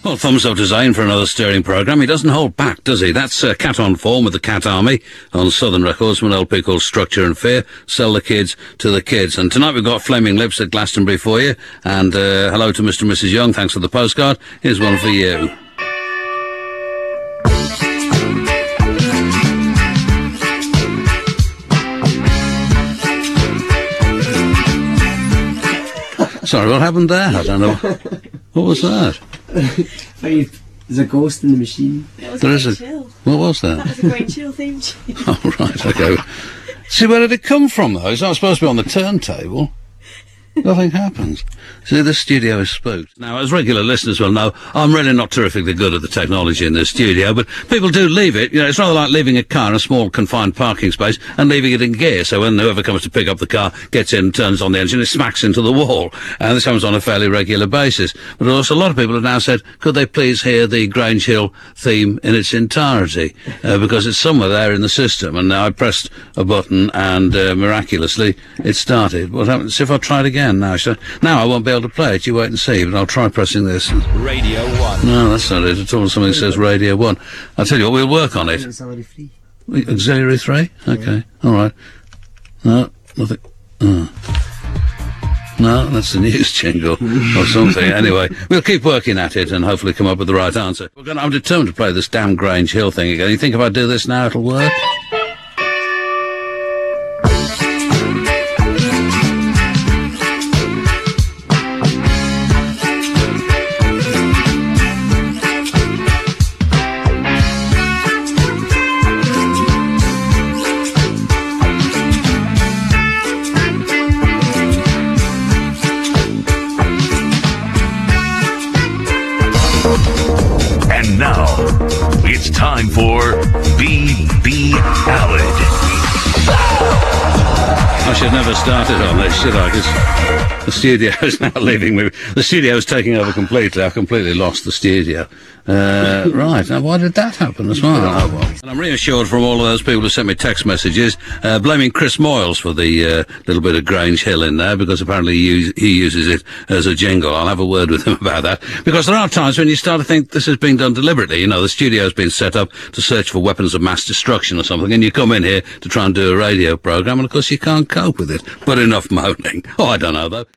Well, thumbs up to Zane for another stirring programme. He doesn't hold back, does he? That's Cat on Form with the Cat Army on Southern Records from an LP called Structure and Fear. Sell the kids to the kids. And tonight we've got Flaming Lips at Glastonbury for you. And hello to Mr. and Mrs. Young. Thanks for the postcard. Here's one for you. Sorry, what happened there? I don't know. What was that? There's a ghost in the machine. There is a chill. What was that? That was a Great Chill theme tune. Oh, right, okay. See, where did it come from, though? It's not supposed to be on the turntable. Nothing happens. See, the studio is spooked. Now, as regular listeners will know, I'm really not terrifically good at the technology in the studio, but people do leave it. You know, it's rather like leaving a car in a small confined parking space and leaving it in gear, so when whoever comes to pick up the car gets in, turns on the engine, it smacks into the wall. And this happens on a fairly regular basis. But also, a lot of people have now said, could they please hear the Grange Hill theme in its entirety? Because it's somewhere there in the system. And now I pressed a button and miraculously it started. What happens? See if I try it again now. Now I won't be able to play it. You wait and see, but I'll try pressing this. Radio 1. No, that's not it at all. Something says Radio 1. I'll tell you what, we'll work on it. Auxiliary 3. Auxiliary 3? Okay, yeah. All right. No, nothing. No, that's the news jingle or something. Anyway, we'll keep working at it and hopefully come up with the right answer. I'm determined to play this damn Grange Hill thing again. You think if I do this now, it'll work? And now, it's time for B.B. Allen. I should never start it on this, should I? Because the studio is now leaving me. The studio is taking over completely. I've completely lost the studio. Right, now why did that happen as well? Oh, well. And I'm reassured from all of those people who sent me text messages blaming Chris Moyles for the little bit of Grange Hill in there, because apparently he uses it as a jingle. I'll have a word with him about that, because there are times when you start to think this is being done deliberately. You know, the studio's been set up to search for weapons of mass destruction or something, and you come in here to try and do a radio programme, and of course you can't cope with it. But enough moaning. Oh, I don't know, though.